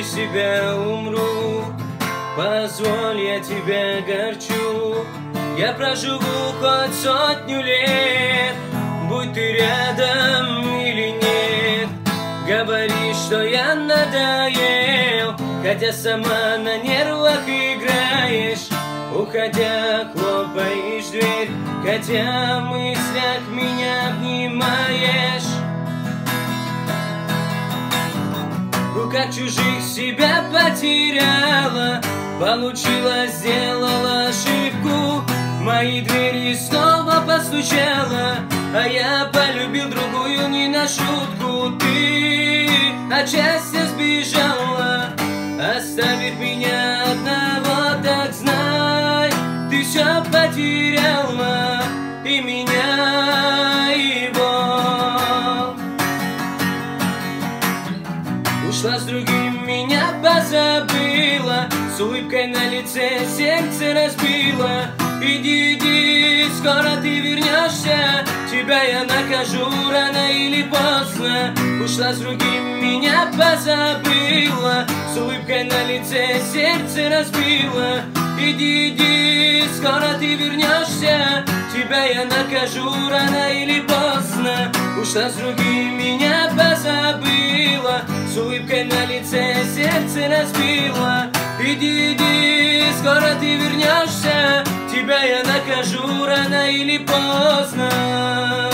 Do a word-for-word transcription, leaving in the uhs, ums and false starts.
ради себя умру. Позволь, я тебя огорчу. Я проживу хоть сотню лет, будь ты рядом или нет. Говоришь, что я надоел, хотя сама на нервах играешь. Уходя, хлопаешь дверь, хотя в мыслях меня обнимаешь. В руках чужих себя потеряла, получила, сделала ошибку. В мои двери снова постучала, а я полюбил другую не на шутку. Ты от счастья сбежала, оставив меня одного, так знай, ты все потеряла, и меня, и его. Ушла с другим, меня позабыла, с улыбкой на лице сердце разбила. Иди, иди, скоро ты вернешься, тебя я накажу рано или поздно. Ушла с другим, меня позабыла, с улыбкой на лице сердце разбила. Иди, иди, скоро ты вернешься, тебя я накажу рано или поздно. Ушла с другим, меня позабыла, с улыбкой на лице сердце разбила. Иди, иди, скоро ты вернешься, тебя я накажу рано или поздно.